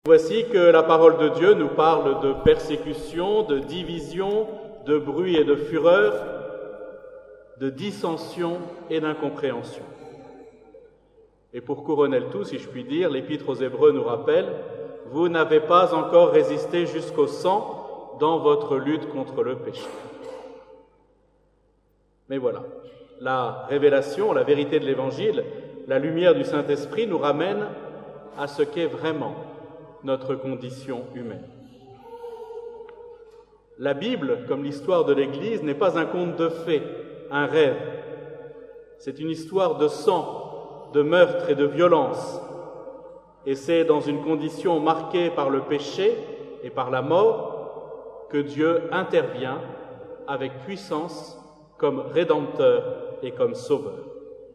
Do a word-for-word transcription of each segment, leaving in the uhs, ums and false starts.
Voici que la parole de Dieu nous parle de persécution, de division, de bruit et de fureur, de dissension et d'incompréhension. Et pour couronner le tout, si je puis dire, l'Épître aux Hébreux nous rappelle « Vous n'avez pas encore résisté jusqu'au sang dans votre lutte contre le péché. » Mais voilà, la révélation, la vérité de l'Évangile, la lumière du Saint-Esprit nous ramène à ce qu'est vraiment notre condition humaine. La Bible, comme l'histoire de l'Église, n'est pas un conte de fées, un rêve. C'est une histoire de sang, de meurtre et de violence. Et c'est dans une condition marquée par le péché et par la mort que Dieu intervient avec puissance comme Rédempteur et comme Sauveur.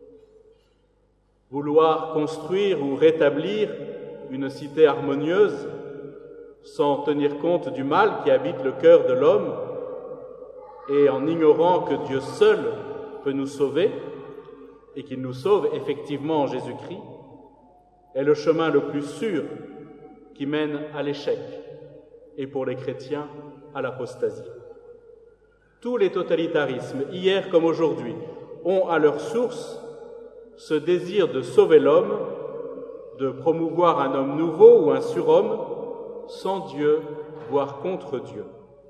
Vouloir construire ou rétablir une cité harmonieuse sans tenir compte du mal qui habite le cœur de l'homme et en ignorant que Dieu seul peut nous sauver et qu'il nous sauve effectivement en Jésus-Christ, est le chemin le plus sûr qui mène à l'échec et pour les chrétiens à l'apostasie. Tous les totalitarismes, hier comme aujourd'hui, ont à leur source ce désir de sauver l'homme, de promouvoir un homme nouveau ou un surhomme sans Dieu, voire contre Dieu.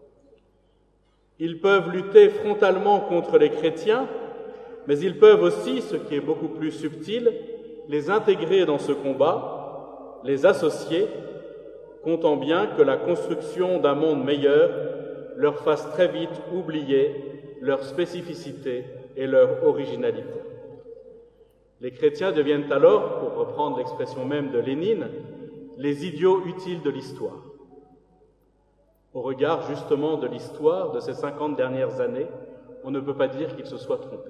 Ils peuvent lutter frontalement contre les chrétiens, mais ils peuvent aussi, ce qui est beaucoup plus subtil, les intégrer dans ce combat, les associer, comptant bien que la construction d'un monde meilleur leur fasse très vite oublier leur spécificité et leur originalité. Les chrétiens deviennent alors, pour reprendre l'expression même de Lénine, les idiots utiles de l'histoire. Au regard justement de l'histoire de ces cinquante dernières années, on ne peut pas dire qu'ils se soient trompés.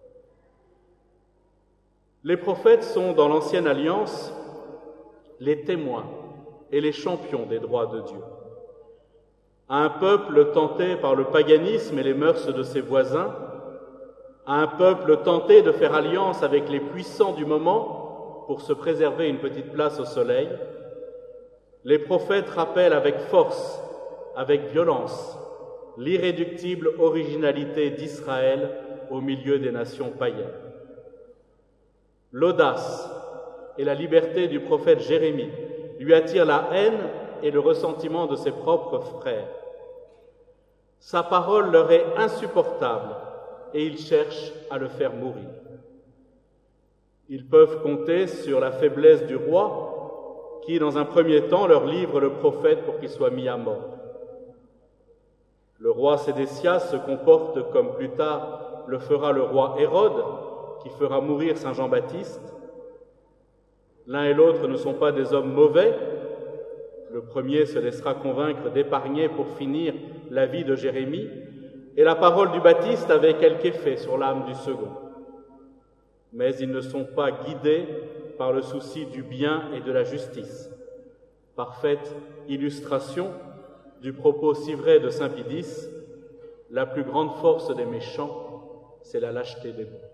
Les prophètes sont, dans l'Ancienne Alliance, les témoins et les champions des droits de Dieu. À un peuple tenté par le paganisme et les mœurs de ses voisins, à un peuple tenté de faire alliance avec les puissants du moment pour se préserver une petite place au soleil, les prophètes rappellent avec force, avec violence, l'irréductible originalité d'Israël au milieu des nations païennes. L'audace et la liberté du prophète Jérémie lui attirent la haine et le ressentiment de ses propres frères. Sa parole leur est insupportable et ils cherchent à le faire mourir. Ils peuvent compter sur la faiblesse du roi qui, dans un premier temps, leur livre le prophète pour qu'il soit mis à mort. Le roi Sédécias se comporte comme plus tard le fera le roi Hérode, qui fera mourir Saint Jean-Baptiste. L'un et l'autre ne sont pas des hommes mauvais. Le premier se laissera convaincre d'épargner pour finir la vie de Jérémie, et la parole du Baptiste avait quelque effet sur l'âme du second. Mais ils ne sont pas guidés par le souci du bien et de la justice. Parfaite illustration du propos si vrai de saint Pidis, la plus grande force des méchants, c'est la lâcheté des bons.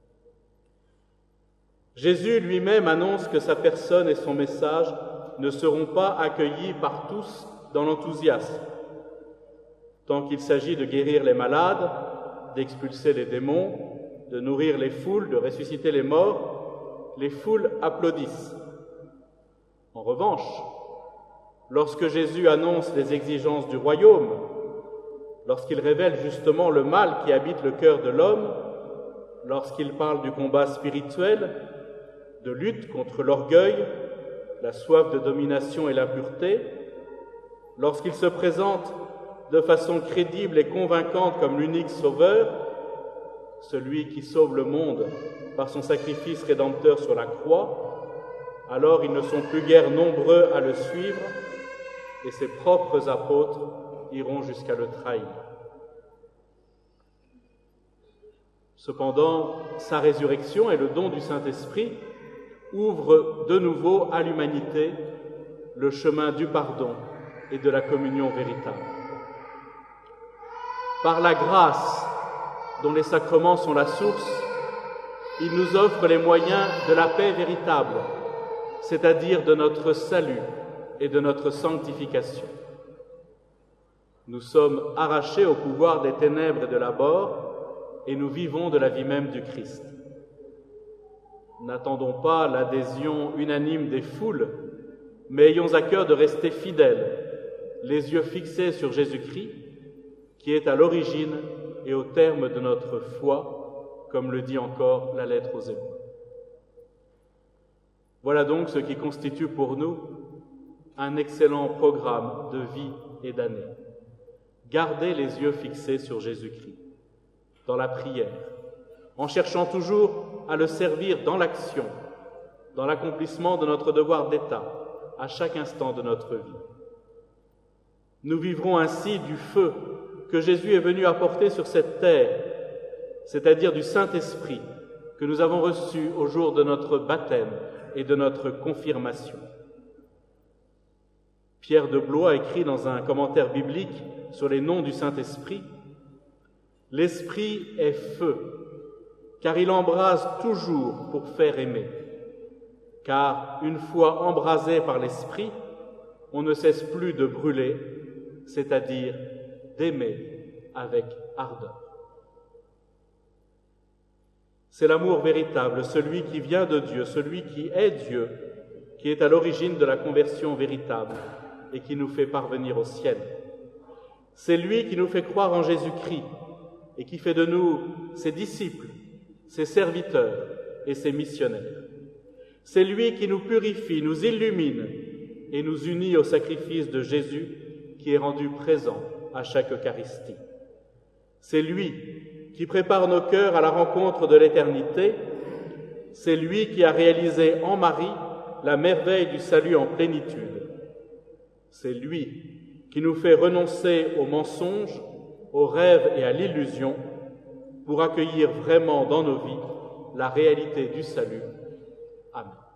Jésus lui-même annonce que sa personne et son message ne seront pas accueillis par tous dans l'enthousiasme. Tant qu'il s'agit de guérir les malades, d'expulser les démons, de nourrir les foules, de ressusciter les morts, les foules applaudissent. En revanche, lorsque Jésus annonce les exigences du royaume, lorsqu'il révèle justement le mal qui habite le cœur de l'homme, lorsqu'il parle du combat spirituel, de lutte contre l'orgueil, la soif de domination et l'impureté, lorsqu'il se présente de façon crédible et convaincante comme l'unique sauveur, celui qui sauve le monde par son sacrifice rédempteur sur la croix, alors ils ne sont plus guère nombreux à le suivre et ses propres apôtres iront jusqu'à le trahir. Cependant, sa résurrection et le don du Saint-Esprit ouvrent de nouveau à l'humanité le chemin du pardon et de la communion véritable. Par la grâce dont les sacrements sont la source, il nous offre les moyens de la paix véritable, c'est-à-dire de notre salut et de notre sanctification. Nous sommes arrachés au pouvoir des ténèbres et de la mort, et nous vivons de la vie même du Christ. N'attendons pas l'adhésion unanime des foules, mais ayons à cœur de rester fidèles, les yeux fixés sur Jésus-Christ, qui est à l'origine et au terme de notre foi, comme le dit encore la lettre aux Hébreux. Voilà donc ce qui constitue pour nous un excellent programme de vie et d'année. Gardez les yeux fixés sur Jésus-Christ, dans la prière, en cherchant toujours à le servir dans l'action, dans l'accomplissement de notre devoir d'État, à chaque instant de notre vie. Nous vivrons ainsi du feu que Jésus est venu apporter sur cette terre, c'est-à-dire du Saint-Esprit que nous avons reçu au jour de notre baptême et de notre confirmation. Pierre de Blois écrit dans un commentaire biblique sur les noms du Saint-Esprit « L'Esprit est feu, car il embrase toujours pour faire aimer. Car une fois embrasé par l'Esprit, on ne cesse plus de brûler, c'est-à-dire d'aimer avec ardeur. » C'est l'amour véritable, celui qui vient de Dieu, celui qui est Dieu, qui est à l'origine de la conversion véritable et qui nous fait parvenir au ciel. C'est lui qui nous fait croire en Jésus-Christ et qui fait de nous ses disciples, ses serviteurs et ses missionnaires. C'est lui qui nous purifie, nous illumine et nous unit au sacrifice de Jésus qui est rendu présent à chaque Eucharistie. C'est lui qui prépare nos cœurs à la rencontre de l'éternité. C'est lui qui a réalisé en Marie la merveille du salut en plénitude. C'est lui qui nous fait renoncer aux mensonges, aux rêves et à l'illusion pour accueillir vraiment dans nos vies la réalité du salut. Amen.